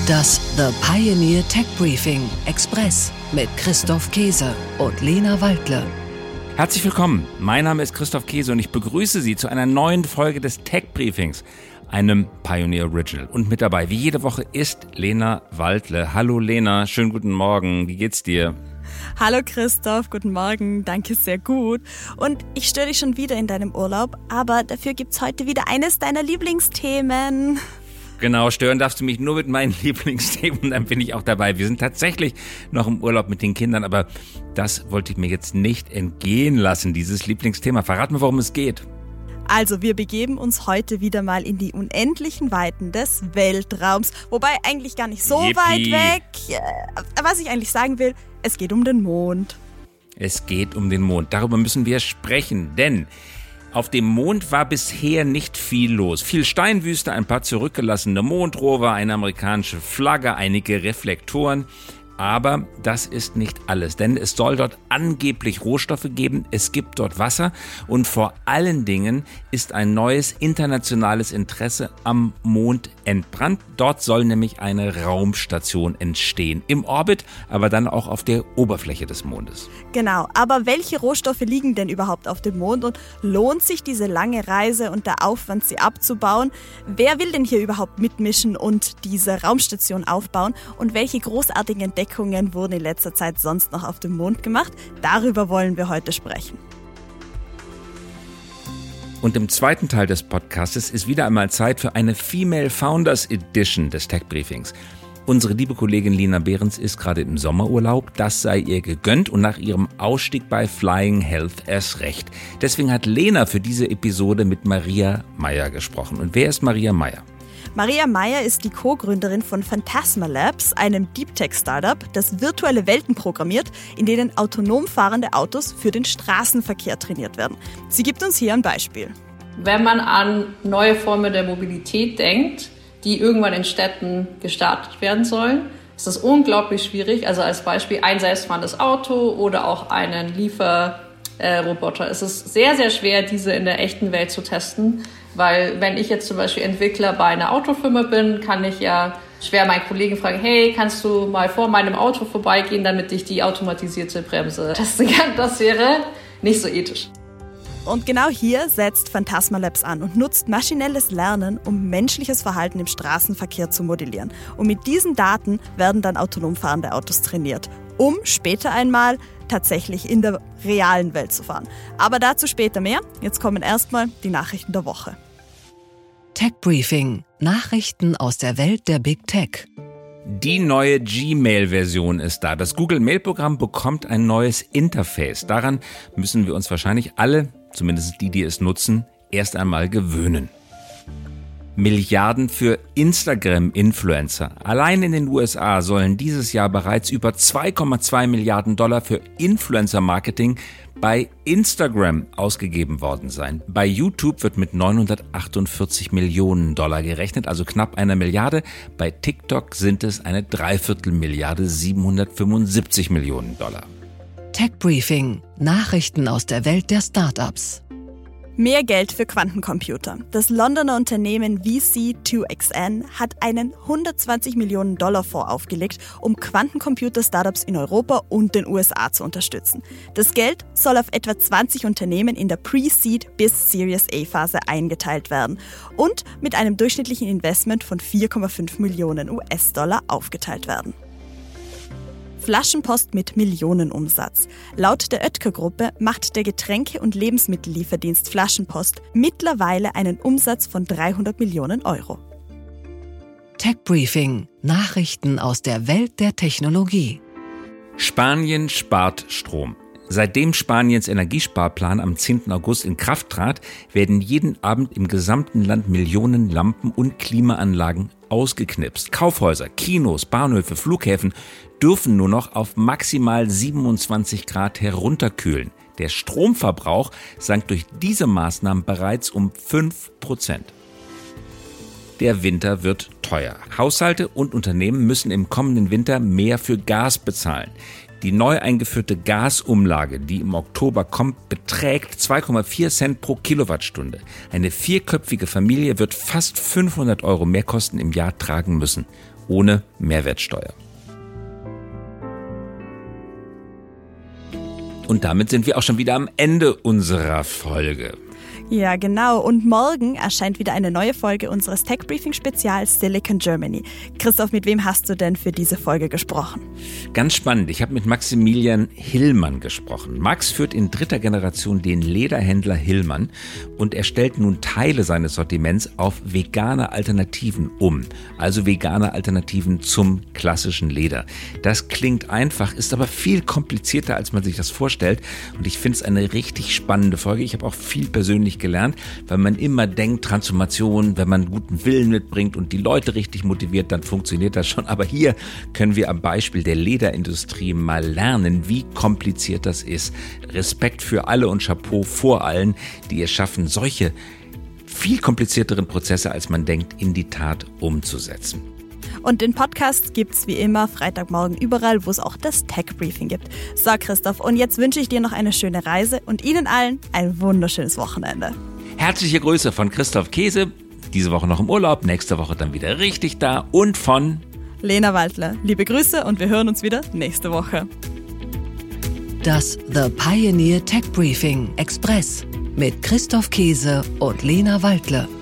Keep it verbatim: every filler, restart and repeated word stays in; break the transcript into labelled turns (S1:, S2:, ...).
S1: Das The Pioneer Tech Briefing Express mit Christoph Käse und Lena Waldle.
S2: Herzlich willkommen, mein Name ist Christoph Käse und ich begrüße Sie zu einer neuen Folge des Tech Briefings, einem Pioneer Original. Und mit dabei, wie jede Woche, ist Lena Waldle. Hallo Lena, schönen guten Morgen, wie geht's dir?
S3: Hallo Christoph, guten Morgen, danke, sehr gut. Und ich störe dich schon wieder in deinem Urlaub, aber dafür gibt's heute wieder eines deiner Lieblingsthemen.
S2: Genau, stören darfst du mich nur mit meinen Lieblingsthemen, dann bin ich auch dabei. Wir sind tatsächlich noch im Urlaub mit den Kindern, aber das wollte ich mir jetzt nicht entgehen lassen, dieses Lieblingsthema. Verrat mir, worum es geht.
S3: Also, wir begeben uns heute wieder mal in die unendlichen Weiten des Weltraums. Wobei eigentlich gar nicht so
S2: Yippie.
S3: weit weg. Was ich eigentlich sagen will, es geht um den Mond.
S2: Es geht um den Mond. Darüber müssen wir sprechen, denn auf dem Mond war bisher nicht viel los. Viel Steinwüste, ein paar zurückgelassene Mondrover, eine amerikanische Flagge, einige Reflektoren. Aber das ist nicht alles, denn es soll dort angeblich Rohstoffe geben, es gibt dort Wasser und vor allen Dingen ist ein neues internationales Interesse am Mond entbrannt. Dort soll nämlich eine Raumstation entstehen, im Orbit, aber dann auch auf der Oberfläche des Mondes.
S3: Genau, aber welche Rohstoffe liegen denn überhaupt auf dem Mond und lohnt sich diese lange Reise und der Aufwand, sie abzubauen? Wer will denn hier überhaupt mitmischen und diese Raumstation aufbauen und welche großartigen Entdeckungen wurden in letzter Zeit sonst noch auf dem Mond gemacht? Darüber wollen wir heute sprechen.
S2: Und im zweiten Teil des Podcasts ist wieder einmal Zeit für eine Female Founders Edition des Tech Briefings. Unsere liebe Kollegin Lina Behrens ist gerade im Sommerurlaub, das sei ihr gegönnt und nach ihrem Ausstieg bei Flying Health erst recht. Deswegen hat Lena für diese Episode mit Maria Meyer gesprochen. Und wer ist Maria Meyer?
S3: Maria Meyer ist die Co-Gründerin von Phantasma Labs, einem Deep-Tech-Startup, das virtuelle Welten programmiert, in denen autonom fahrende Autos für den Straßenverkehr trainiert werden. Sie gibt uns hier ein Beispiel.
S4: Wenn man an neue Formen der Mobilität denkt, die irgendwann in Städten gestartet werden sollen, ist das unglaublich schwierig. Also als Beispiel ein selbstfahrendes Auto oder auch einen Lieferroboter. Es ist sehr, sehr schwer, diese in der echten Welt zu testen. Weil wenn ich jetzt zum Beispiel Entwickler bei einer Autofirma bin, kann ich ja schwer meinen Kollegen fragen, hey, kannst du mal vor meinem Auto vorbeigehen, damit ich die automatisierte Bremse testen kann. Das wäre nicht so ethisch.
S3: Und genau hier setzt Phantasma Labs an und nutzt maschinelles Lernen, um menschliches Verhalten im Straßenverkehr zu modellieren. Und mit diesen Daten werden dann autonom fahrende Autos trainiert, um später einmal tatsächlich in der realen Welt zu fahren. Aber dazu später mehr. Jetzt kommen erstmal die Nachrichten der Woche.
S1: Tech Briefing. Nachrichten aus der Welt der Big Tech.
S2: Die neue Gmail-Version ist da. Das Google-Mail-Programm bekommt ein neues Interface. Daran müssen wir uns wahrscheinlich alle, zumindest die, die es nutzen, erst einmal gewöhnen. Milliarden für Instagram-Influencer. Allein in den U S A sollen dieses Jahr bereits über zwei Komma zwei Milliarden Dollar für Influencer-Marketing bei Instagram ausgegeben worden sein. Bei YouTube wird mit neunhundertachtundvierzig Millionen Dollar gerechnet, also knapp einer Milliarde. Bei TikTok sind es eine Dreiviertelmilliarde, siebenhundertfünfundsiebzig Millionen Dollar.
S1: Tech Briefing. Nachrichten aus der Welt der Startups.
S3: Mehr Geld für Quantencomputer. Das Londoner Unternehmen V C zwei X N hat einen hundertzwanzig Millionen Dollar Fonds aufgelegt, um Quantencomputer-Startups in Europa und den U S A zu unterstützen. Das Geld soll auf etwa zwanzig Unternehmen in der Pre-Seed bis Series A-Phase eingeteilt werden und mit einem durchschnittlichen Investment von vier Komma fünf Millionen U S-Dollar aufgeteilt werden. Flaschenpost mit Millionenumsatz. Laut der Oetker-Gruppe macht der Getränke- und Lebensmittellieferdienst Flaschenpost mittlerweile einen Umsatz von dreihundert Millionen Euro.
S1: Tech Briefing. Nachrichten aus der Welt der Technologie.
S2: Spanien spart Strom. Seitdem Spaniens Energiesparplan am zehnten August in Kraft trat, werden jeden Abend im gesamten Land Millionen Lampen und Klimaanlagen ausgeknipst. Kaufhäuser, Kinos, Bahnhöfe, Flughäfen dürfen nur noch auf maximal siebenundzwanzig Grad herunterkühlen. Der Stromverbrauch sank durch diese Maßnahmen bereits um fünf Prozent. Der Winter wird teuer. Haushalte und Unternehmen müssen im kommenden Winter mehr für Gas bezahlen. Die neu eingeführte Gasumlage, die im Oktober kommt, beträgt zwei Komma vier Cent pro Kilowattstunde. Eine vierköpfige Familie wird fast fünfhundert Euro Mehrkosten im Jahr tragen müssen. ohne Mehrwertsteuer. Und damit sind wir auch schon wieder am Ende unserer Folge.
S3: Ja, genau. Und morgen erscheint wieder eine neue Folge unseres Tech-Briefing-Spezials Silicon Germany. Christoph, mit wem hast du denn für diese Folge gesprochen?
S2: Ganz spannend. Ich habe mit Maximilian Hillmann gesprochen. Max führt in dritter Generation den Lederhändler Hillmann und er stellt nun Teile seines Sortiments auf vegane Alternativen um. Also vegane Alternativen zum klassischen Leder. Das klingt einfach, ist aber viel komplizierter, als man sich das vorstellt. Und ich finde es eine richtig spannende Folge. Ich habe auch viel persönlich gelernt, weil man immer denkt, Transformation, wenn man guten Willen mitbringt und die Leute richtig motiviert, dann funktioniert das schon. Aber hier können wir am Beispiel der Lederindustrie mal lernen, wie kompliziert das ist. Respekt für alle und Chapeau vor allen, die es schaffen, solche viel komplizierteren Prozesse, als man denkt, in die Tat umzusetzen.
S3: Und den Podcast gibt's wie immer Freitagmorgen überall, wo es auch das Tech-Briefing gibt. So, Christoph, und jetzt wünsche ich dir noch eine schöne Reise und Ihnen allen ein wunderschönes Wochenende.
S2: Herzliche Grüße von Christoph Käse, diese Woche noch im Urlaub, nächste Woche dann wieder richtig da und von
S3: Lena Waldler. Liebe Grüße und wir hören uns wieder nächste Woche.
S1: Das The Pioneer Tech Briefing Express mit Christoph Käse und Lena Waldler.